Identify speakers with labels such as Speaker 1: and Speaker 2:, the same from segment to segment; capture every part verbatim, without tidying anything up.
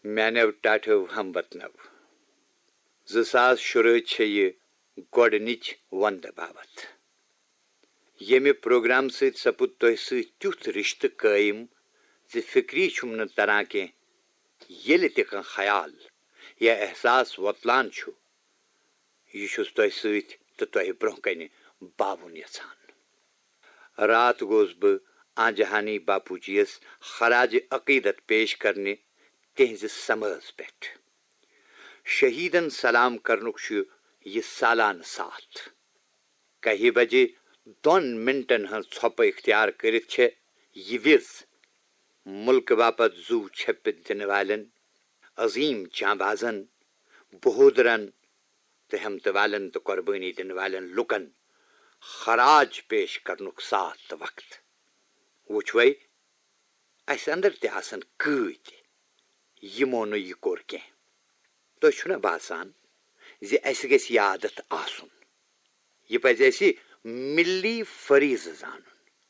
Speaker 1: میانو ٹاٹھو ہم وطنو زاس شروع یہ گۄڈنِچ وندٕ باپت ییٚمہِ پروگرام سۭتۍ سپُد تۄہہِ سۭتۍ تیُتھ رشتہٕ قٲیِم زِ فکری چھُم نہٕ تران کینٛہہ ییٚلہِ تہِ کانٛہہ خیال یا احساس وۄتلان چھُ یہِ چھُس تۄہہِ سۭتۍ تہٕ تۄہہِ برٛونٛہہ کنہِ باوُن یژھان. رات گوس بہٕ آنجہانی باپوٗ جی یس خراج عقیدت پیش کرنہِ تِہنٛزِ سمٲژ پٮ۪ٹھ. شہیدن سلام کرنُک چھُ یہِ سالانہٕ ساتھ. کہہِ بجے دۄن منٹن ہٕنٛز ژھۄپہٕ اختیار کٔرِتھ چھےٚ یہِ وِز مُلکہٕ باپت زُو چھٔپِتھ دِنہٕ والٮ۪ن عظیٖم جانبازن بہودرن تہٕ ہمتہٕ والٮ۪ن تہٕ قۄربٲنی دِنہٕ والٮ۪ن لُکن خراج پیش کرنُک ساتھ تہٕ وقت. وٕچھوے اسہِ انٛدر تہِ آسن کۭتۍ یِمو نہٕ یہِ کوٚر کینٛہہ. تۄہہِ چھُنہ باسان زِ اسہِ گژھِ یہِ عادت آسُن؟ یہِ پزِ اسہِ ملی فریضہٕ زانُن.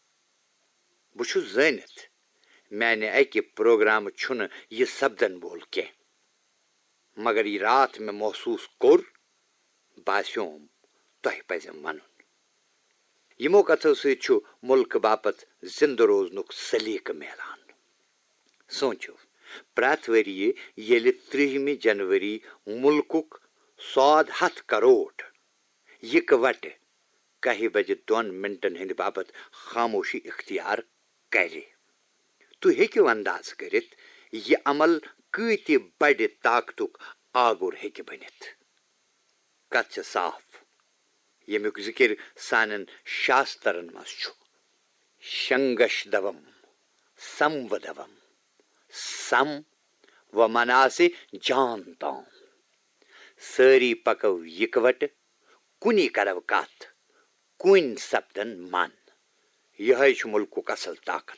Speaker 1: بہٕ چھُس زٲنِتھ میانہِ اکہِ پروگرامہٕ چھُنہٕ یہِ سپدن وول کینٛہہ، مگر یہِ راتھ مےٚ محسوٗس کوٚر باسیوم تۄہہِ پزٮ۪م ونُن. یِمو کتھو سۭتۍ چھُ مُلکہٕ باپت زِندٕ روزنُک سلیقہٕ میلان. سوٗنچِو، پرٛٮ۪تھ ؤرِیہِ ییٚلہِ ترٛہمہِ جنؤری مُلکُک سواد ہتھ کروڑ یِکوٹہٕ کہہِ بجہِ دۄن منٹن ہٕنٛدِ باپت خاموشی اختیار کرِ. تُہۍ ہیٚکِو انداز کٔرِتھ یہِ عمل کۭتہِ بڑِ طاقتُک آگُر ہیٚکہِ بٔنِتھ. کتھ چھےٚ صاف، ییٚمیُک ذِکر سانٮ۪ن شاسترن منٛز چھُ. شنگش دوم سمودوم سم و مناسہِ جان تام. سٲری پکو یِکوٹہٕ، کُنی کرو کتھ، کُنۍ سپدن من. یِہوٚے چھُ مُلکُک اصل طاقت.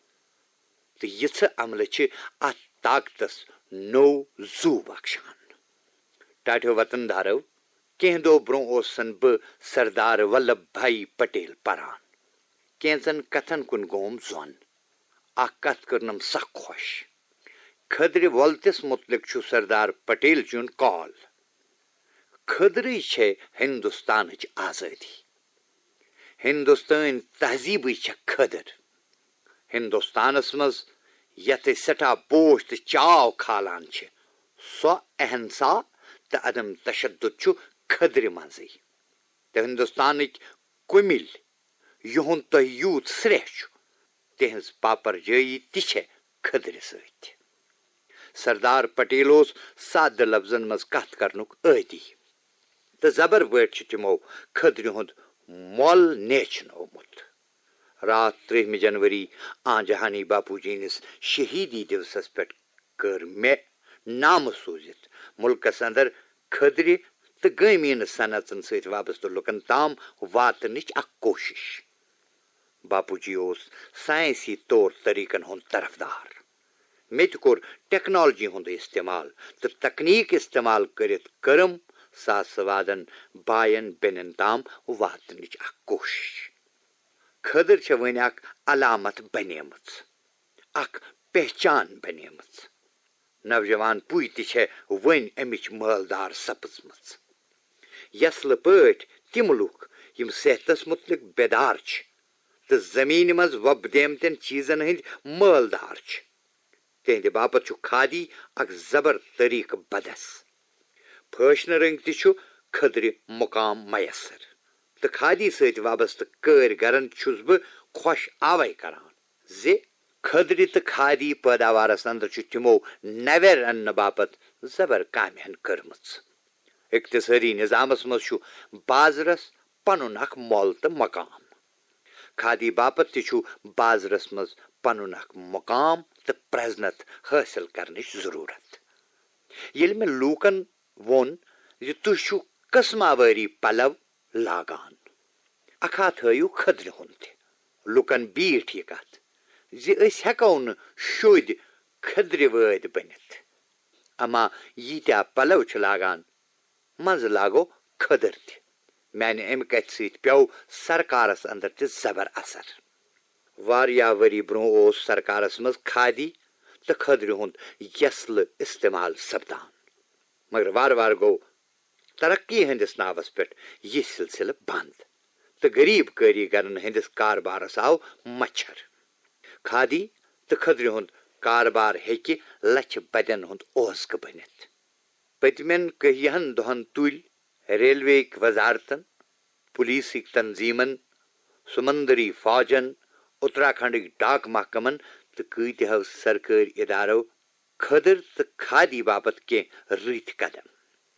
Speaker 1: تہٕ یِژھٕ عملہٕ چھِ اتھ طاقتس نوٚو زُو بخشان. ٹاٹھیو وطن دارو، کینٛہہ دۄہ برٛونٛہہ اوسن بہٕ سردار ولبھ بھائی پٹیل پران. کینٛژن کتھن کُن گوم زوٚن. اکھ کتھ کٔرنم سخ خۄش. کھٔدرِ وۄلتِس مُتعلق چھُ سردار پٹیل جُن کال. کھٔدرٕے چھے ہندوستانٕچ آزٲدی. ہندوستٲنۍ تہذیٖبٕے چھےٚ کھٔدٕر. ہندوستانس منٛز یتھ أسۍ سٮ۪ٹھاہ بوج تہٕ چاو کھالان چھِ، سۄ احنسا تہٕ عدم تشدد چھُ کھٔدرِ منٛزٕے. تہٕ ہندوستانٕکۍ کُمِلۍ یِہُنٛد تۄہہِ یوٗت سرٛیہ چھُ، تِہنٛز پاپر جٲیی تہِ چھےٚ کھٔدرِ سۭتۍ. سردار پٹیل اوس سادٕ لفظن منٛز کتھ کرنُک عٲدی، تہٕ زبر پٲٹھۍ چھُ تِمو کھٔدرِ ہُنٛد مۄل نیچھنومُت. راتھ ترٛہمہِ جنؤری آنجہانی باپوٗ جی نِس شہیدی دِوسس پٮ۪ٹھ کٔر مےٚ نامہٕ سوٗزِتھ مُلکس انٛدر کھٔدرِ تہٕ گٲمیٖنہٕ صنعتن سۭتۍ وابستہٕ لُکن تام واتنٕچ اکھ کوٗشش. باپوٗ جی اوس ساینسی طور طریٖقن ہُنٛد طرفدار. مےٚ تہِ کوٚر ٹیکنالوجی ہُنٛد استعمال تہٕ تکنیٖک استعمال کٔرِتھ کٔرٕم ساسہٕ وادن باین بیٚنٮ۪ن تام واتنٕچ اکھ کوٗشش. کھٔدٕر چھےٚ وۄنۍ اکھ علامت بنیمٕژ، اکھ پہچان بنیمٕژ. نوجوان پُے تہِ چھےٚ وۄنۍ امِچ مٲلدار سپٕزمٕژ. یسلہٕ پٲٹھۍ تِم لُکھ یِم صحتس متعلق بیدار چھِ تہٕ زمیٖنہِ منٛز وۄپدیمتٮ۪ن چیٖزن ہٕنٛدۍ مٲلدار چھِ، تِہنٛدِ باپت چھُ کھادی اکھ زبر طریٖقہٕ بدس. فٲشنہٕ رنٛگۍ تہِ چھُ کھٔدرِ مُقام میسر. تہٕ کھادی سۭتۍ وابستہٕ کٲرۍ گرن چھُس بہٕ خۄش آوے کران زِ کھٔدرِ تہٕ کھادی پٲداوارس انٛدر چھُ تِمو نوٮ۪ر اننہٕ باپت زبر کامہِ کٔرمٕژ. اقتصٲدی نظامس منٛز چھُ بازرس پنُن اکھ مۄل تہٕ مقام. کھادی باپت تہِ چھُ بازرس منٛز پنُن اکھ مقام تہٕ پرزنت حٲصِل کرنٕچ ضروٗرت. ییٚلہِ مےٚ لوٗکن ووٚن زِ تُہۍ چھِو قٕسما وٲری پلو لاگان، اکھا تھٲیِو کھٔدرِ ہُنٛد تہِ. لُکن بیٖٹھ یہِ کتھ زِ أسۍ ہٮ۪کو نہٕ شوٚدۍ کھٔدرِ وٲدۍ بٔنِتھ. اما ییٖتیٛاہ پلو چھِ لاگان، منٛزٕ لاگو کھٔدٕر تہِ. میانہِ امہِ کتھِ سۭتۍ پیوٚو سرکارس انٛدر تہِ زبر اثر. واریاہ ؤری برٛونٛہہ اوس سرکارس منٛز کھادی تو کھدر ہند یسل استعمال سپدان مگر وار وار گو ترقی ہندس ناوس پہ یہ سلسلہ بند تو غریب کاریگرن ہندس کاربارس آو مچھر کھادی تو کھدر ہند کاربار ہیکہ لچھ بدین ہند اوزکہ بنت پتمین کہین دہن تل ریلوے وزارتن پولیسک تنظیمن سمندری فوجن اتراکھنڈک ڈاک محکمن تو کتہو سرکاری ادارو کھدر تو کھادی باپت کی رت قدم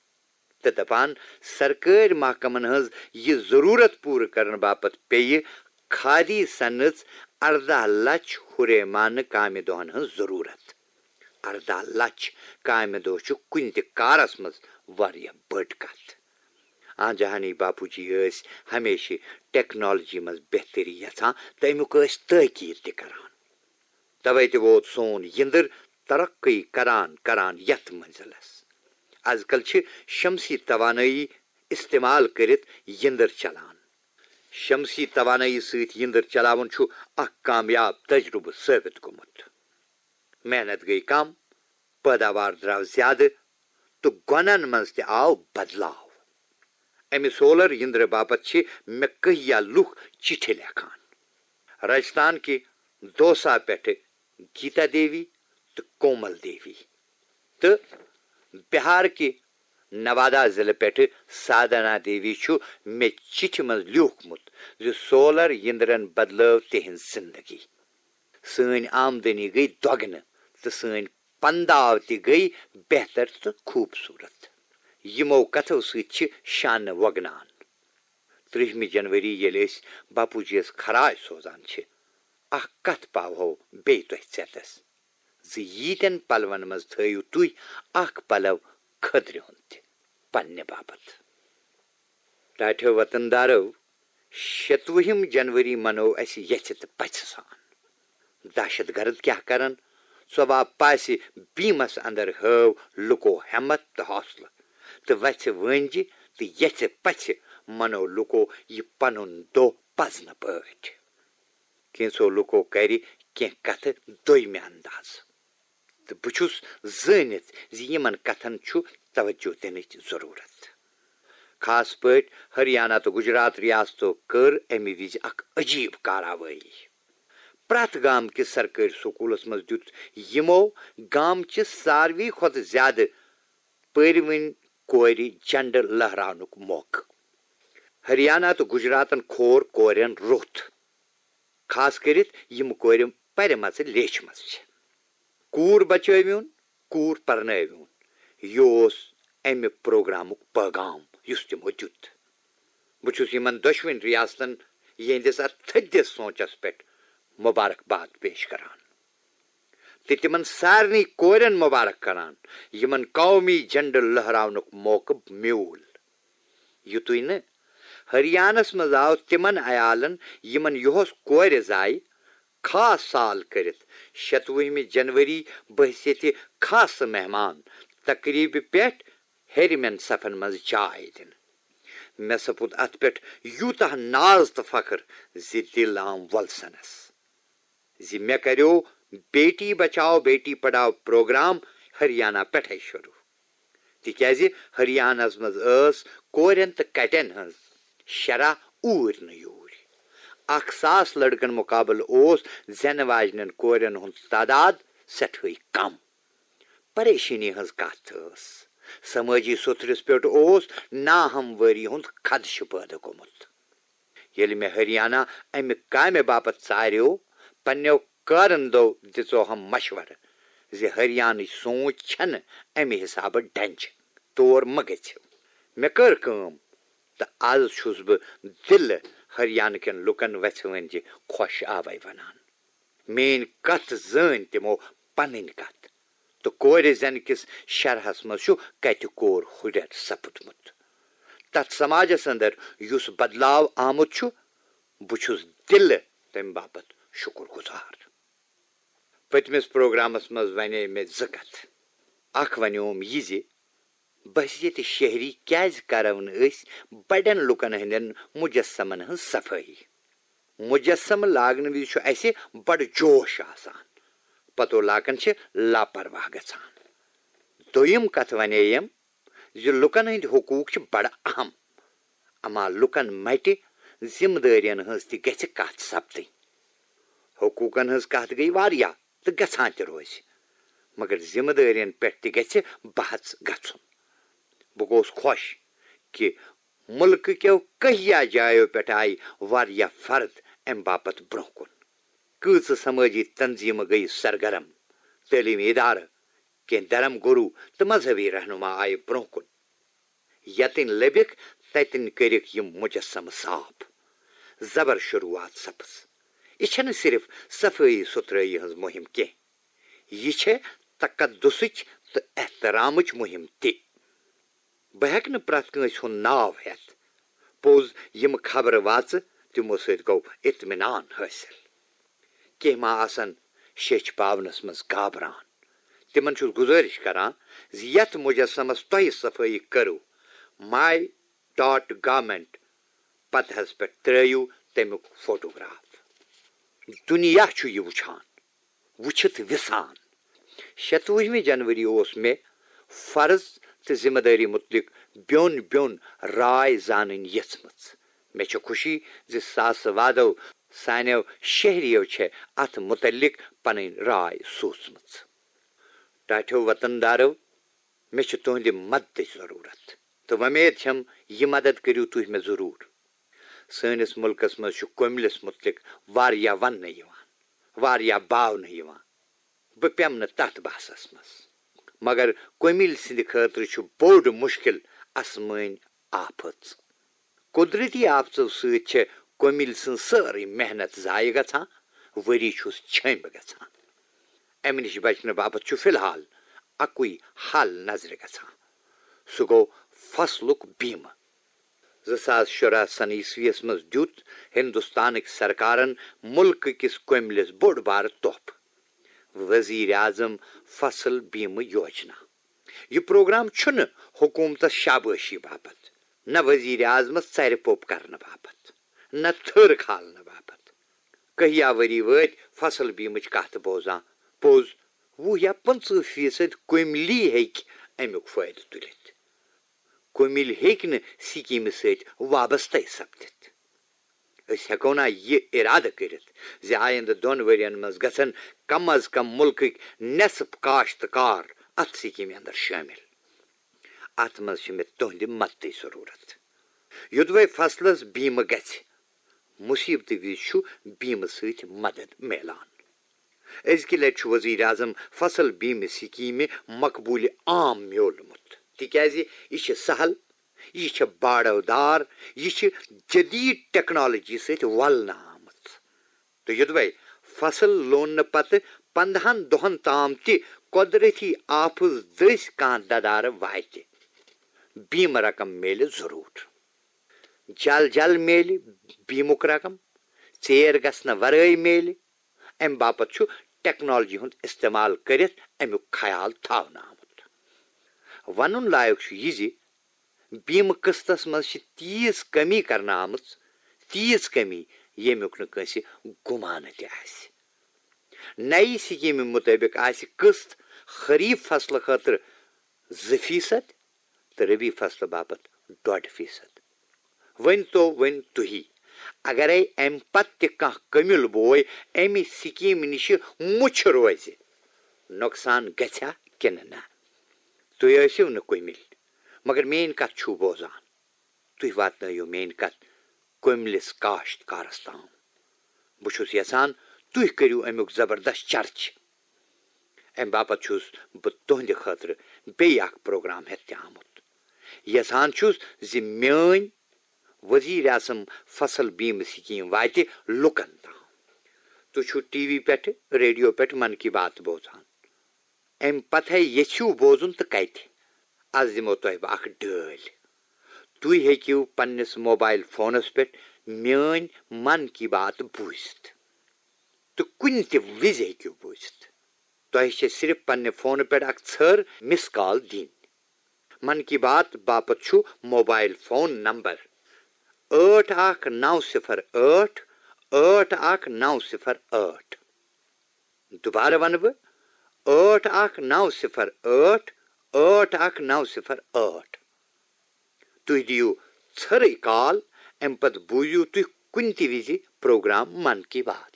Speaker 1: تو دپان سرکاری محکمن ہز یہ ضرورت پور کرنے باپت پیہ کھادی سنچ اردہ لچھ ہُریمانہ کامہ دہن ہز ضرورت اردہ لچھ کامہ دہ کن تہ کارس مز واریاہ بڑ کت آ جہانی باپو جی یس ہمیشہ ٹیکنالوجی مز بہتری یژھان تو امیک یس تاکید تہ کران توے تہ ووت سون یندر ترقی کران کران یتھ منزلس آز کل چھ شمسی توانائی استعمال کرت یندر چلان شمسی توانائی ست یندر چلاون چھ اخ کامیاب تجربہ ثابت گومت محنت گئی کم پیداوار درو زیادہ تو گونن مز تہ آو بدلاو امہ سولر یندر باپت چھ مے کہیا لوک چٹھ لکھان راجستھان کے دوسا پہ گیتا دیوی تو کومل دیوی تو بہار کے نوادا ضلع پہ سادنا دیوی چھ مے چٹھ مز لیوکھمت ز سولر یندرن بدلو تہذ زندگی سن آمدنی گئی دگنہ تو سن پنداو تہ گئی بہتر تو خوبصورت یمو کتھو ست شانہ وگنان ترہمہ جنوری یل باپو جی یس خراج سوزان چھ اخ کت پاوہو بی تہ ژیتس ز ییتین پلون مز تھیو تھی اخ پلو کھدر ہند تہ پنہ باپت ٹاٹھو وطن دارو شتوہم جنوری منو اس یچھ تو پچھ سان دہشت گرد کیا کرن سو پاس بیمس اندر ہو لکو ہمت تو حوصلہ تو وچھ ونجہ تو یچھ پچھ منو لکو یہ پنن دو پزن پاٹ کینسو لکو کر کی کتھ دویمہ انداز تو بچھس زانت زمن کتھن توجہ دنچ ضرورت خاص پٲٹھۍ ہریانہ تو گجرات ریاستو کر امہ وز اخ عجیب کاروٲیی پرٛٮ۪تھ گام کس سرکاری سکولس مز دیت یمو گام چہ ساروی کھۄتہٕ زیادٕ پٔرۍوٕنۍ کورِ جھنڈٕ لہراونُک موقعہٕ ہریانہ تو گجراتن کھور کورین روٚتھ خاص کرتھ یم کورِ پرمژ لیچھمژ چھ کوٗر بچٲوِوُن کوٗر پرنٲوِوُن یہ اوس امہ پروگرامک پیغام یس تمو دیت بہ چھس یمن دۄشوٕنی ریاستن یہندس اتھ تھدس سونچس پہ مبارکباد پیش کران تہ تمن سارنی کورین مبارک کران یمن قومی جھنڈٕ لہراونک موقعہ میول یتُے نہ ہریانس مز آو تمن عیالن یمن یہس کورِ زایہ خاص سال کرت شتوہمہ جنوری بحثیت خاص مہمان تقریب پہ ہیرمین صفن مز جائے دن مے سپُد ات پہ یوتہ ناز تو فخر ز دل آم ولسنس ز مے کریو بیٹی بچاؤ بیٹی پڑھاؤ پروگرام ہریانہ پٹھے شروع تکیاز ہریانہ مز ٲس کورین تو کٹین ہز شرح اوٗرۍ نہٕ یوٗرۍ اکھ ساس لڑکن مقابل اوس زینہ واجنین کورین ہند تعداد سٹھے کم پریشانی ہز کتھ ٲس سمٲجی ستھرس پہ اوس ناہمواری ہند خدشہ پٲدٕ گوٚمُت ییٚلہِ مےٚ ہریانہ امہ کامہ باپت ژاریو پننیو کارندو دژو ہم مشورٕ ز ہریانٕچ سونچ چھنہٕ امہ حسابہ ڈنجہ تور مہ گژھِو مےٚ کٔر کٲم تو آز چھس بہ دل ہریانہ کین لکن وژھِ ونجہ خوش آوے ونان میٲنۍ کتھ زٲنۍ تمو پنٕنۍ کتھ تو کورِ زینہ کس شرحس مز چھُ کتہِ کور ہُریر سپُدمُت تتھ سماجس اندر یس بدلاو آمت چھُ بہ چھُس دل تمہ باپت شکر گزار پتمس پروگرامس مز ونے مے زٕ کتھ اکھ ونیوم یہ ز بحثیت شہری کیاز کرو نہٕ أسۍ بڑین لُکن ہندین مجسمن ہنز صفٲیی مجسمہ لاگنہٕ وز چھُ اسہِ بڑٕ جوش آسان پتو لاکن چھ لاپرواہ گژھان. دویم کتھ ونے یم زِ لُکن ہٕنٛدۍ حقوٗق چھِ بڑٕ اہم، اما لُکن مٹہِ ذمہٕ دٲرین ہٕنٛز تہِ گژھِ کتھ سپدٕنۍ. حقوٗقن ہٕنٛز کتھ گٔیہِ واریاہ تہٕ گژھان تہِ روزِ، مگر ذمہٕ دٲرین پٮ۪ٹھ تہِ گژھِ بحث گژھُن. بہٕ گوٚوس خۄش کہِ مُلکہٕ کٮ۪و کہیا جایو پٮ۪ٹھ آیہِ واریاہ فرد امہِ باپتھ برونٛہہ کُن. کۭژٕ سمٲجی تنظیٖمہٕ گٔیہِ سرگرم، تعلیمی ادارٕ، کینٛہہ دھرم گروٗ تہٕ مذہبی رہنما آیہِ برونٛہہ کُن. یتٮ۪ن لٔبِکھ تتٮ۪ن کٔرِکھ یِم مجسمہٕ صاف. زبر شروعات سپٕز. یہِ چھنہٕ صرف صفٲیی ستھرٲیی ہٕنٛز مُہم کینٛہہ، یہِ چھےٚ تقدسٕچ تہٕ احترامٕچ مُہم تہِ. بہٕ ہٮ۪کہٕ نہٕ پرٛٮ۪تھ کٲنٛسہِ ہُنٛد ناو ہٮ۪تھ. پوٚز یِم خبرٕ واژٕ تِمو سۭتۍ گوٚو اطمینان حٲصِل. کینٛہہ ما آسن شیچھ پاونس منٛز گابران. تِمن چھُس گُزٲرِش کران زِ یتھ مجسمس تۄہہِ صفٲیی کٔرٕو ماے ڈاٹ گورمنٹ پتہس پٮ۪ٹھ ترٲیِو تمیُک فوٹوگراف. دُنیا چھُ یہِ وٕچھان، وٕچھِتھ وِسان. شتوُہمہِ جنؤری اوس مےٚ فرض تہٕ ذمہٕ دٲری متعلق بیوٚن بیوٚن راے زانٕنۍ یژھمٕژ. مےٚ چھےٚ خوشی زِ ساسہٕ وادو سانیو شہریو چھےٚ اتھ متعلق پنٕنۍ راے سوٗزمٕژ. ٹاٹھیو وطن دارو، مےٚ چھِ تُہنٛدِ مدتٕچ ضروٗرت تہٕ وۄمید چھم یہِ مدد کٔرِو تُہۍ مےٚ ضروٗر. سٲنِس مُلکس منٛز چھُ کوٚمِلِس متعلق واریاہ وننہٕ یِوان، واریاہ باونہٕ یِوان. بہٕ پٮ۪مہٕ نہٕ تتھ بحثس منٛز، مگر کوٚمِلۍ سٕنٛدِ خٲطرٕ چھُ بوٚڑ مُشکِل اسمٲنۍ آفژ. قۄدرٔتی آفژو سۭتۍ چھےٚ کوٚمِلۍ سٕنٛز سٲرٕے محنت ضایہِ گژھان، ؤری چھُس چھیٚمبۍ گژھان. امہِ نِش بچنہٕ باپتھ چھُ فِلحال اکُے حل نظرِ گژھان، سُہ گوٚو فصلُک بیٖمہٕ. زٕ ساس شُراہ سن عیسویس منٛز دیُت ہندوستانٕکۍ سرکارن مُلکہٕ کِس کوٚمِلِس بوٚڑ بارٕ تحفہٕ، وزیٖر اعظم فصل بیٖمہٕ یوجنا. یہِ پروگرام چھُنہٕ حکوٗمتس شابٲشی باپتھ، نہ وزیٖر اعظمس ژرِ پوٚپ کرنہٕ باپتھ، نہ تھٔر کھالنہٕ باپتھ. کہیا ؤری وٲتۍ فصل بیٖمٕچ کتھ بوزان. پوٚز وُہ یا پٕنژٕہ فیٖصد کوٚمِلی ہیٚکہِ امیُک فٲیدٕ تُلِتھ. کوٚمِلۍ ہیٚکہِ نہٕ سکیٖمہِ سۭتۍ وابستے سپدِتھ. أسۍ ہٮ۪کو نا یہِ اِرادٕ کٔرِتھ زِ آیندٕ دۄن ؤرین منٛز گژھن کم از کم مُلکٕکۍ نٮ۪صف کاشتکار اتھ سکیٖمہِ انٛدر شٲمِل. اتھ منٛز چھِ مےٚ تُہنٛدِ مدتٕچ ضروٗرت. یوٚدوے فصلس بیٖمہٕ گژھِ، مُصیبتہٕ وِزِ چھُ بیٖمہٕ سۭتۍ مدد میلان. أزکہِ لٹہِ چھُ وزیٖر اعظم فصل بیٖمہٕ سکیٖمہِ مقبوٗلہِ عام میوٗلمُت، تِکیازِ یہِ چھِ سہل، یہِ چھِ باڑو دار، یہِ چھِ جدیٖد ٹیکنالوجی سۭتۍ ولنہٕ آمٕژ. تہٕ یوٚدوے فصل لوننہٕ پتہٕ پندہن دۄہن تام تہِ قۄدرٔتی آفژ دٔسۍ کانٛہہ ددارٕ واتہِ، بیٖمہٕ رقم میلہِ ضروٗر. جل جل میلہِ بیٖمُک رقم، ژیر گژھنہٕ ورٲے میلہِ. امہِ باپتھ چھُ ٹیکنالوجی ہُنٛد استعمال کٔرِتھ امیُک خیال تھاونہٕ آمُت. ونُن لایق چھُ یہِ زِ بیٖمہٕ قٕسطس منٛز چھِ تیٖژ کمی کرنہٕ آمٕژ، تیٖژ کمی ییٚمیُک نہٕ کٲنٛسہِ گُمانہٕ تہِ آسہِ. نَیہِ سکیٖمہِ مُطٲبق آسہِ قٕسط خریٖف فصلہٕ خٲطرٕ زٕ فیٖصد تہٕ ربی فصلہٕ باپتھ ڈۄڈ فیٖصد. وۄنۍ تو وۄنۍ تُہی، اگرے امہِ پتہٕ تہِ کانٛہہ کٔمِل بوے امہِ سکیٖمہِ نِشہِ مُچھِ روزِ، نۄقصان گژھِ کِنہٕ نہ. تُہۍ ٲسِو نہٕ کوٚمِلۍ، مگر میٲنۍ کتھ چھُو بوزان. تُہۍ واتنٲیِو میٲنۍ کتھ کوٚملِس کاشتکارس تام. بہٕ چھُس یژھان تُہۍ کٔرِو امیُک زبردست چرچہِ. امہِ باپتھ چھُس بہٕ تُہنٛدِ خٲطرٕ بیٚیہِ اکھ پروگرام ہٮ۪تھ تہِ آمُت. یژھان چھُس زِ میٲنۍ وزیٖر اعظم فصل بیٖمہٕ سکیٖم واتہِ لُکن تام. تُہۍ چھِو ٹی وی پٮ۪ٹھٕ، ریڈیو پٮ۪ٹھ من کی بات بوزان. امہِ پتہٕ یژھِو بوزُن تہٕ کتہِ. آز دِمو تۄہہِ بہٕ اکھ ڈٲلۍ. تُہۍ ہیٚکِو پننِس موبایل فونس پٮ۪ٹھ میٲنۍ من کی بات بوٗزِتھ تہٕ کُنہِ تہِ وِزِ ہیٚکِو بوٗزِتھ. تۄہہِ چھِ صرف پننہِ فونہٕ پٮ۪ٹھ اکھ ژھٔر مِس کال دِنۍ. من کی بات باپتھ چھُ موبایل فون نمبر ٲٹھ اکھ نو صفر ٲٹھ ٲٹھ اکھ نو صفر ٲٹھ. دُبارٕ ونہٕ بہٕ ٲٹھ اکھ نو صفر ٲٹھ ٲٹھ اکھ نو صفر ٲٹھ. تُہۍ دِیِو ژھرٕے کال، اَمہِ پتہٕ بوٗزِو تُہۍ کُنہِ تہِ وِزِ پروگرام من کی بات.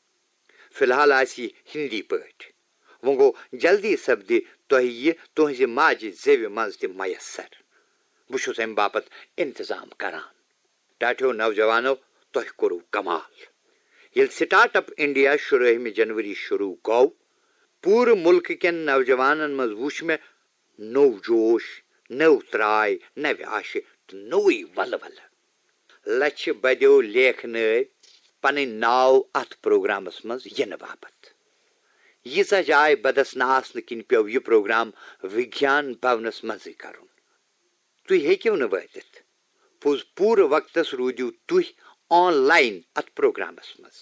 Speaker 1: فی الحال آسہِ یہِ ہِندی پٲٹھۍ. وۄنۍ گوٚو جلدی سپدِ تۄہہِ یہِ تُہنزِ ماجہِ زیوِ منٛز تہِ میسر. بہٕ چھُس اَمہِ باپتھ انتظام کران. ٹاٹھیو نوجوانو، تۄہہِ کوٚروٕ کمال. ییٚلہِ سٹارٹ اپ انڈیا شُرٲہمہِ جنوری شروٗع گوٚو، پوٗرٕ مُلکہٕ کٮ۪ن نوجوانن منٛز وُچھ مےٚ نوٚو جوش، نٔو تراے، نوِ آشہِ تہٕ نوٚوُے ولہٕ ولہٕ. لچھِ بدیو لیکھنٲوۍ پنٕنۍ ناو اتھ پروگرامس منٛز یِنہٕ باپتھ. ییٖژاہ جاے بدس نہٕ آسنہٕ کِنۍ پیوٚو یہِ پروگرام وگیان بھونس منٛزٕے کرُن. تُہۍ ہیٚکِو نہٕ وٲتِتھ. پوٚز پوٗرٕ وقتس روٗدِو تُہۍ آن لاین اتھ پروگرامس منٛز.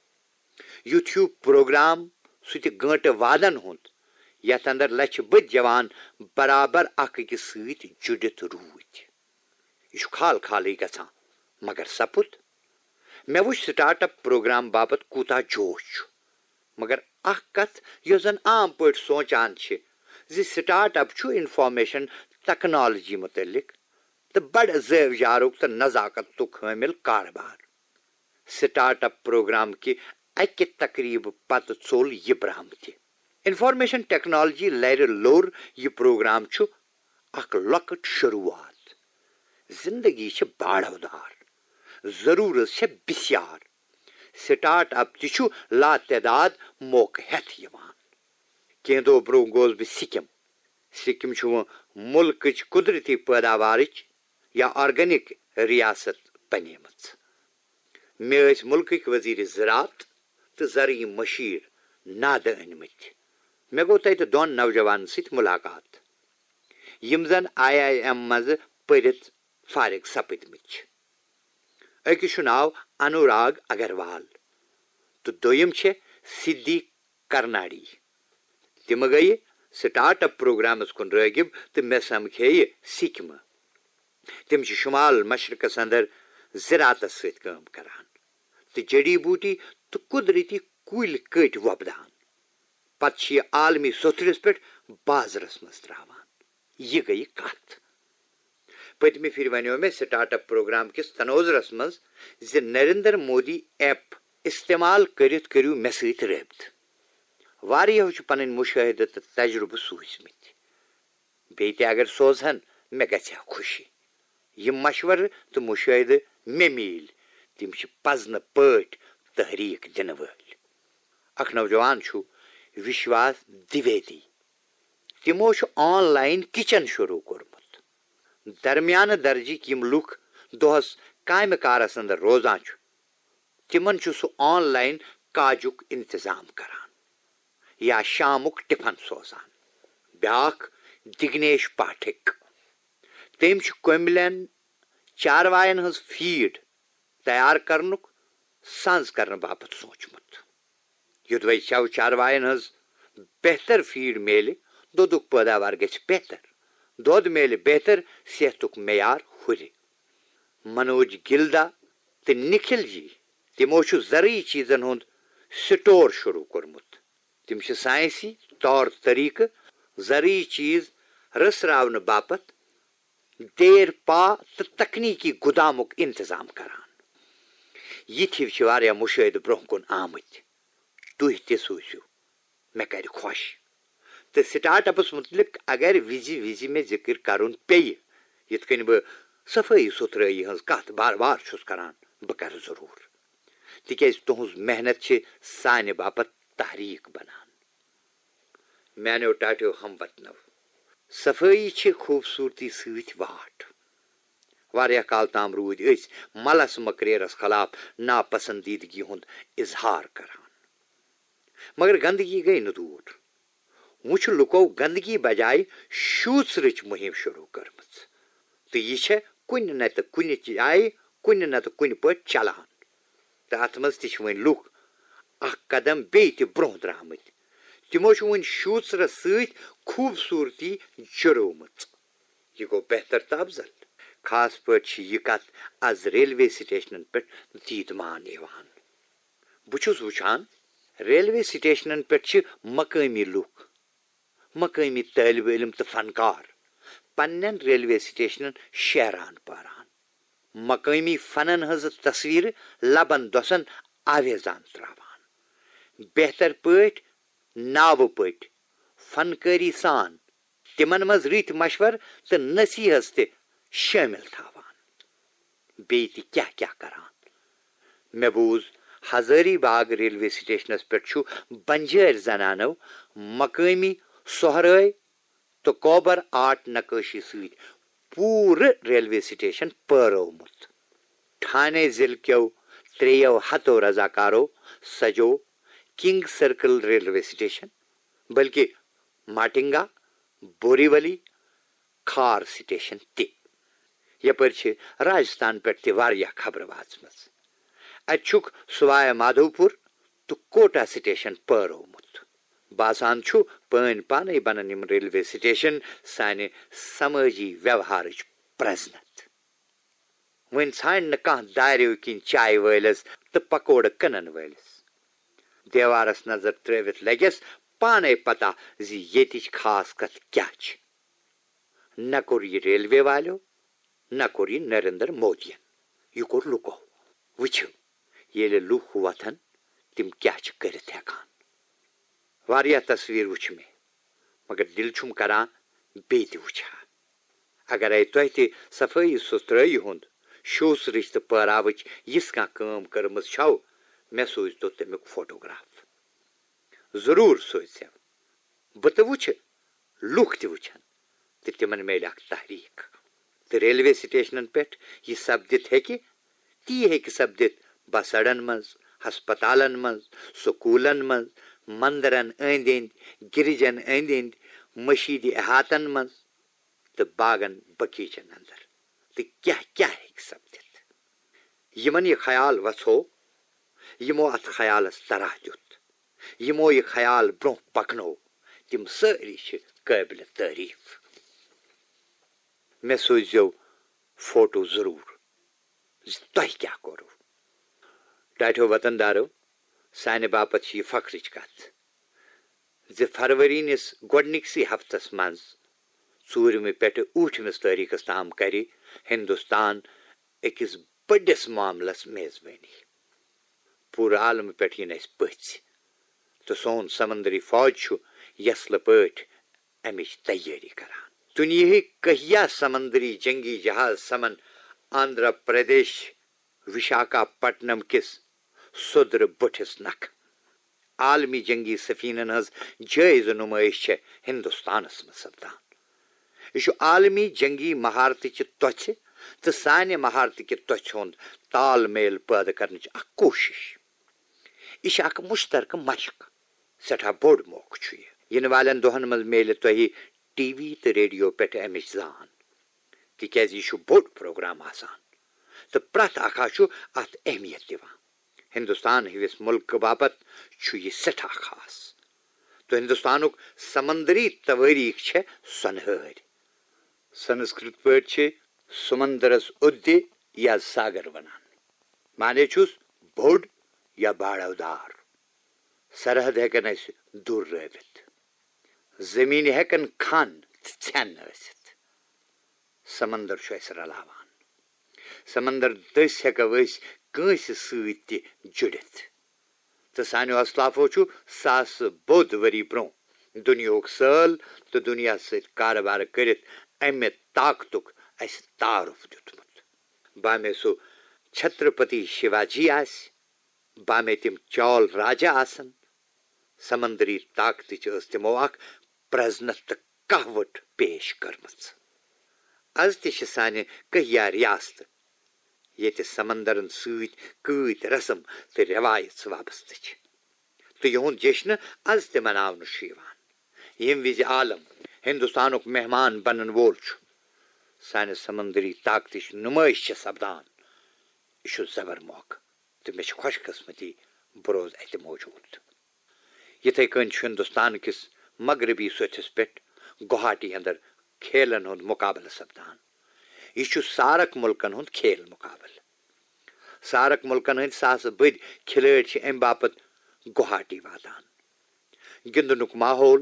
Speaker 1: یُتھ ہیوٗ پروگرام، سُہ تہِ گٲنٹہٕ وادن ہُنٛد، یتھ اندر لچھِ بٔدۍ جوان برابر اکھ أکِس سۭتۍ جُڑِتھ روٗدۍ. یہِ چھُ خال خالٕے گژھان، مگر سپُد. مےٚ وُچھ سٹارٹ اپ پروگرام باپتھ کوٗتاہ جوش چھُ. مگر اکھ کتھ یۄس زن عام پٲٹھۍ سونچان چھِ زِ سٹارٹ اپ چھُ انفارمیشن ٹیکنالوجی متعلق تہٕ بڑٕ زٲویارُک تہٕ نزاکتُک حٲمل کاربار. سٹارٹ اپ پروگرام کہِ اکہِ تقریٖبہٕ پتہٕ ژوٚل یہِ برٛہم تہِ. انفارمیشن ٹیکنالوجی لرِ لوٚر یہِ پروگرام چھُ اکھ لۄکٕٹ شروعات. زندگی چھِ باڑودار، ضروٗرت چھےٚ بِسیار. سٹارٹ اپ تہِ چھُ لاتعداد موقعہٕ ہٮ۪تھ یِوان. کینٛہہ دۄہ برٛونٛہہ گوس بہٕ سِکِم. سِکِم چھُ وۄنۍ مُلکٕچ قُدرتی پٲداوارٕچ یا آرگینک ریاست بنیمٕژ. مےٚ ٲسۍ مُلکٕکۍ وزیٖرِ زراعت تہٕ زرعی مشیٖر نادٕ أنۍمٕتۍ. مےٚ گوٚو تتہِ دۄن نوجوانن سۭتۍ مُلاقات، یِم زن آی آی ایم منٛزٕ پٔرِتھ فارغ سپٕدمٕتۍ چھِ. أکِس چھُ ناو انوراگ اگروال تہٕ دوٚیِم چھےٚ سِدھی کرناڈی. تِمہٕ گٔیہِ سٹارٹ اپ پروگرامس کُن رٲغِب تہٕ مےٚ سمکھییہِ سِکِمہٕ. تِم چھِ شُمال مشرقس اندر زِراعتس سۭتۍ کٲم کران تہٕ جڑی بوٗٹی تہٕ قُدرتی کُلۍ کٔٹۍ وۄپدان. پتہٕ چھِ یہِ عالمی سوٚتھرِس پٮ۪ٹھ بازرس منٛز تراوان. یہِ گٔیہِ کتھ. پٔتمہِ پھِرِ وَنیو مےٚ سٹارٹ اپ پروگرام کِس تنوزرس منٛز زِ نریندر مودی ایپ استعمال کٔرِتھ کٔرِو مےٚ سۭتۍ رٲبطہٕ. واریاہو چھِ پنٕنۍ مُشٲہدٕ تہٕ تجرُبہٕ سوٗزمٕتۍ. بیٚیہِ تہِ اگر سوزہن مےٚ گژھِ ہا خوشی. یِم مشورٕ تہٕ مُشٲہدٕ مےٚ میٖلۍ تِم چھِ پزنہٕ پٲٹھۍ تحریٖک دِنہٕ وٲلۍ. اکھ نوجوان چھُ وشواس دیویدی. تِمو چھُ آن لاین کچن شروٗع کوٚرمُت. درمیانہٕ درجٕکۍ یِم لُکھ دۄہس کامہِ کارس اندر روزان چھُ، تِمن چھُ سُہ آن لاین کاجُک انتظام کران یا شامُک ٹِفن سوزان. بیٛاکھ دِگنیش پاٹھک. تٔمۍ چھُ کۄمبلٮ۪ن چاروایَن ہٕنٛز فیٖڈ تیار کرنُک سنٛز کرنہٕ باپتھ سوٗنچمُت. یوٚدوے چو چاروایَن ہٕنٛز بہتر فیٖڈ میلہِ، دۄدُک پٲداوار گژھِ بہتر. دۄد میلہِ بہتر، صحتُک معیار ہُرِ. منوج گِلدا تہٕ نکھل جی تِمو چھُ زرعی چیٖزن ہُنٛد سٹور شروٗع کوٚرمُت. تِم چھِ ساینسی طور طریٖقہٕ زرعی چیٖز رٔسراونہٕ باپتھ دیر پا تہٕ تکنیٖکی گُدامُک انتظام کران. یِتھۍ ہِوۍ چھِ واریاہ مُشٲہدٕ برٛونٛہہ کُن آمٕتۍ. تُہۍ تہِ سوٗزِو، مےٚ کرِ خۄش. تہٕ سٹارٹ اپس متعلق اگر وِزِ وِزِ مےٚ ذِکر کرُن پیٚیہِ، یِتھ کٔنۍ بہٕ صفٲیی سُتھرٲیی ہٕنٛز کتھ بار بار چھُس کران، بہٕ کرٕ ضروٗر. تِکیٛازِ تُہنٛز محنت چھِ سانہِ باپتھ تحریٖک بنان. میانیو ٹاٹھیو ہم وطنو، صفٲیی چھِ خوٗبصوٗرتی سۭتۍ واٹھ. واریاہ کال تام روٗدۍ أسۍ ملس مکریرس خلاف ناپسندیدگی ہُنٛد اظہار کران، مگر گندگی گٔیہِ نہٕ دوٗر. وۄنۍ چھُ لُکو گندگی بجایہِ شوٗژرٕچ مُہِم شروٗع کٔرمٕژ تہٕ یہِ چھےٚ کُنہِ نتہٕ کُنہِ جایہِ کُنہِ نتہٕ کُنہِ پٲٹھۍ چلان. تہٕ اتھ منٛز تہِ چھِ وۄنۍ لُکھ اکھ قدم بیٚیہِ تہِ برٛونٛہہ درامٕتۍ. تِمو چھُ وۄنۍ شوٗژرس سۭتۍ خوٗبصوٗرتی جُڑومٕژ. یہِ گوٚو بہتر تہٕ افضل. خاص پٲٹھۍ چھِ یہِ کتھ آز ریلوے سٹیشنن پٮ۪ٹھ دیٖدمان یِوان. بہٕ چھُس وٕچھان ریلوے سٹیشنن پٮ۪ٹھ چھِ مقٲمی لُکھ مقامی طالب علم تو فنکار پنن ریلوے سٹیشنن شیران پاران مقامی فنن ہز تصویر لبن دسن آویزان تراوان بہتر پٲٹھۍ ناو پٲٹھۍ فنکاری سان تمن مز رت مشور تو نصیحت تہ شامل تھاوان بیٚیہِ تہِ کیٛاہ کیٛاہ کران مےٚ بوٗز ہزاری باغ ریلوے سٹیشنس پٮ۪ٹھ چھُ بنجٲرۍ زنانو مقٲمی سہرٲے تو کوبر آرٹ نقٲشی سۭتۍ پوٗرٕ ریلوے سٹیشن پٲرومُت ٹھانے ضلع کیو ترٛیٚیو ہتو رضاکارو سجو کنگ سرکل ریلوے سٹیشن بلکہ ماٹنگا بوری ولی کھار سٹیشن تہِ یپٲرۍ چھِ راجستھان پٮ۪ٹھ تہِ واریاہ خبرٕ واژمٕژ اتہِ چھُکھ سوایا مادھو پور تہٕ کوٹا سٹیشن پٲرومُت باسان چھُ پٲنۍ پانے بنن یِم ریلوے سٹیشن سانہِ سمٲجی ویوہارٕچ پرزنت وۄنۍ ژھانڈِ نہٕ کانٛہہ داریو کِنۍ چایہِ وٲلِس تہٕ پکوڑٕ کٕنن وٲلِس دیوارس نظر ترٲوِتھ لگٮ۪س پانے پتہ زِ ییٚتِچ خاص کتھ کیٛاہ چھِ نہ کوٚر یہِ ریلوے والیو نہ کوٚر یہِ نریندر مودین یہِ کوٚر لُکو وٕچھِو ییٚلہِ لُکھ وۄتھن تِم کیٛاہ چھِ کٔرِتھ ہٮ۪کان واریاہ تصویر وٕچھ مےٚ مگر دل چھُم کران بیٚیہِ تہِ وٕچھ ہا اگرے تۄہہِ تہِ صفٲیی سُتھرٲیی ہُنٛد شوٗژرٕچ تہٕ پٲراوٕچ یِژھ کانٛہہ کٲم کٔرمٕژ چھو مےٚ سوٗزتو تمیُک فوٹوگراف ضروٗر سوٗززٮ۪و بہٕ تہِ وٕچھِ لُکھ تہِ وٕچھن تہٕ تِمن میلہِ اکھ تحریٖک تہٕ ریلوے سٹیشنن پٮ۪ٹھ یہِ سپدِتھ ہیٚکہِ تی ہیٚکہِ سپدِتھ بس اڈن منٛز ہسپتالن منٛز سکوٗلن منٛز مندرن أنٛدۍ أنٛدۍ گرجن أنٛدۍ أنٛدۍ مشیٖدِ احاتن منٛز تہٕ باغن بغیٖچن انٛدر تہٕ کیٛاہ کیٛاہ ہیٚکہِ سپدِتھ یِمن یہِ خیال وژھو یِمو اتھ خیالس طرح دیُت یِمو یہِ خیال برونٛہہ پکنوو تِم سٲری چھِ قٲبلِ تعریٖف مےٚ سوٗززیو فوٹو ضروٗر زِ تۄہہِ کیٛاہ کوٚروٕ ٹاٹھیو وطن دارو سانہِ باپتھ چھِ یہِ فخرٕچ کتھ زِ فرؤری نِس گۄڈنِکسٕے ہفتس منٛز ژوٗرمہِ پٮ۪ٹھٕ ٲٹھمِس تٲریٖخس تام کرِ ہندوستان أکِس بٔڑِس معاملس میزبٲنی پوٗرٕ عالمہٕ پٮ۪ٹھ یِن اَسہِ پٔژھۍ تہٕ سون سمندری فوج چھُ یسلہٕ پٲٹھۍ امِچ تیٲری کران دُنیہٕکۍ کہیا سمندری جنگی جہاز سمن آندھرا پردیش وشاکھاپٹنم کِس سوٚدرٕ بٔٹھِس نکھٕ عالمی جنگی سفیٖنن ہٕنٛز جٲیزٕ نُمٲیش چھےٚ ہندوستانس منٛز سپدان یہِ چھُ عالمی جنگی مہارتٕچہِ توژھِ تہٕ سانہِ مہارتٕکہِ توژھِ ہُنٛد تال میل پٲدٕ کرنٕچ اکھ کوٗشش یہِ چھِ اکھ مُشترکہٕ مشق سٮ۪ٹھاہ بوٚڑ موقعہٕ چھُ یہِ یِنہٕ والٮ۪ن دۄہن منٛز میلہِ تۄہہِ ٹی وی تہٕ ریڈیو پٮ۪ٹھ امِچ زان تِکیٛازِ یہِ چھُ بوٚڑ پروگرام آسان تہٕ پرٛٮ۪تھ اکھ چھُ اتھ اہمیت دِوان ہندوستان ہِوِس مُلکہٕ باپتھ چھُ یہِ سٮ۪ٹھاہ خاص تہٕ ہندوستانُک سمندری توٲریٖخ چھےٚ سۄنہٕرۍ سنسکرت پٲٹھۍ چھِ سمندرس اُدِ یا ساگر ونان مانے چھُس بوٚڑ یا باڑودار سرحد ہٮ۪کن اَسہِ دوٗر رٲوِتھ زٔمیٖنہِ ہٮ۪کن کھن تہٕ ژھٮ۪ن ٲسِتھ سمندر چھُ اَسہِ رلاوان سمندر دٔسۍ ہٮ۪کو أسۍ کٲنٛسہِ سۭتۍ تہِ جُڑِتھ تہٕ سانیو اسلافو چھُ ساسہٕ بوٚد ؤری برونٛہہ دُنیاہُک سٲل تہٕ دُنیاہس سۭتۍ کارٕبار کٔرِتھ امہِ طاقتُک اَسہِ تعارُف دیُتمُت بامے سُہ چھترپتی شیواجی آسہِ بامے تِم چول راجا آسن سمندری طاقتٕچ ٲس تِمو اکھ پرزنت تہٕ کہوٹ پیش کٔرمٕژ آز تہِ چھِ سانہِ کہیا ریاستہٕ ییٚتہِ سمندرن سۭتۍ کۭتۍ رسم تہٕ رٮ۪وایژ وابستہٕ چھِ تہٕ یِہُنٛد جشنہٕ آز تہِ مناونہٕ چھُ یِوان ییٚمہِ وِزِ عالم ہندوستانُک مہمان بنن وول چھُ سانہِ سمندری طاقتٕچ نُمٲیش چھےٚ سپدان یہِ چھُ زبر موقعہٕ تہٕ مےٚ چھِ خۄش قٕسمتی بہٕ روزٕ اتہِ موجوٗد یِتھے کٔنۍ چھُ ہندوستان کِس مغربی سوٚتھِس پٮ۪ٹھ گوہاٹی اندر کھیلن ہُنٛد مُقابلہٕ سپدان یہِ چھُ سارک مُلکن ہُنٛد کھیل مُقابلہٕ سارک مُلکن ہٕنٛدۍ ساسہٕ بٔدۍ کھِلٲڑۍ چھِ امہِ باپتھ گوہاٹی واتان گِنٛدنُک ماحول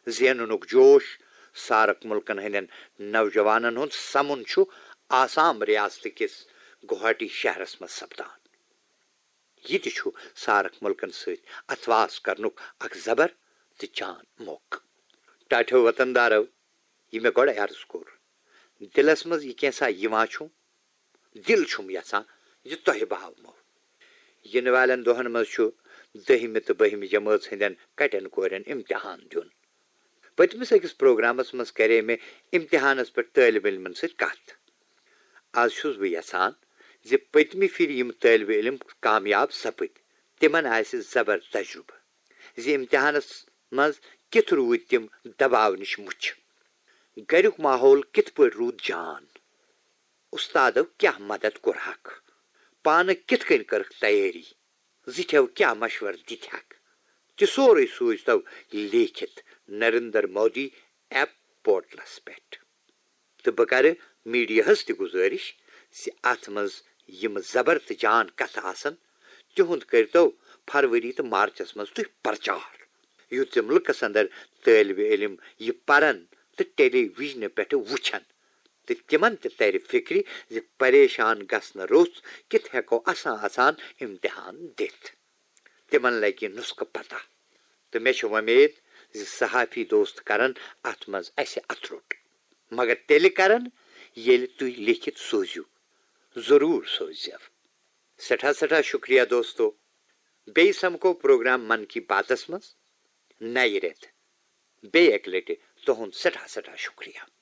Speaker 1: زیننُک جوش سارک ملکن ہندین نوجوانن ہند سمن چھُ آسام ریاست کس گوہاٹی شہرس مز سپدان. یہ تہِ چھُ سارک ملکن سۭتۍ اتواس کرنُک اکھ زبر تہٕ جان موقع. ٹاٹھیو وطن دارو، یہ مےٚ گۄڈٕ عرض کوٚر، دلس مز یہ کینٛژھا یِوان چھُم، دل چھُم یژھان زِ تۄہہِ باومو. ینہٕ والٮ۪ن دۄہن منٛز چھُ دٔہمہِ تہٕ بٔہمہِ جمٲژ ہٕنٛدٮ۪ن کٹٮ۪ن کورٮ۪ن امتحان دیُن. پٔتمِس أکِس پروگرامس منٛز کرے مےٚ امتحانس پٮ۪ٹھ طٲلبہِ علمن سۭتۍ کتھ. آز چھُس بہٕ یژھان زِ پٔتمہِ پھِرِ یِم طٲلبہِ علم کامیاب سپٕدۍ تِمن آسہِ زبر تجربہٕ زِ امتحانس منٛز کِتھ روٗدۍ تِم دباو نِش مُچھِ، گریُک ماحول کِتھ پٲٹھۍ روٗد جان، اُستادو کیٛاہ مدد کوٚرہکھ، پانہٕ کِتھ کٔنۍ کٔرٕکھ تیٲری، زِٹھٮ۪و کیٛاہ مشورٕ دِتہکھ، تہِ سورُے سوٗزۍتو لیٖکھِتھ نریندر مودی ایپ پورٹلس پٮ۪ٹھ. تہٕ بہٕ کرٕ میڈیاہس تہِ گُزٲرِش زِ اتھ منٛز یِم زبر تہٕ جان کتھٕ آسن تِہُنٛد کٔرۍتو فروری تہٕ مارچس منٛز تُہۍ پرچار، یُتھ زِ مُلکس اندر طٲلبہِ علم یہِ پرن تہٕ ٹیلی ویژنہٕ پٮ۪ٹھٕ وٕچھن تہٕ تِمن تہِ ترِ فکرِ زِ پریشان گژھنہٕ روٚس کِتھ ہٮ۪کو اَسان اَسان امتحان دِتھ. تِمن لگہِ یہِ نُسخہٕ پتہ تہٕ مےٚ چھِ وۄمید زِ صحافی دوست کرن اتھ منٛز اسہِ اتھروٚٹ، مگر تیٚلہِ کرن ییٚلہِ تُہۍ لیکھِتھ سوٗزِو، ضروٗر سوٗززیو. سٮ۪ٹھاہ سٮ۪ٹھاہ شُکریہ دوستو. بیٚیہِ سمکھو پروگرام من کی باتس منٛز نَیہِ رٮ۪تہٕ. بیٚیہِ اکہِ لٹہِ تُہُنٛد سٮ۪ٹھاہ سٮ۪ٹھاہ شُکریہ.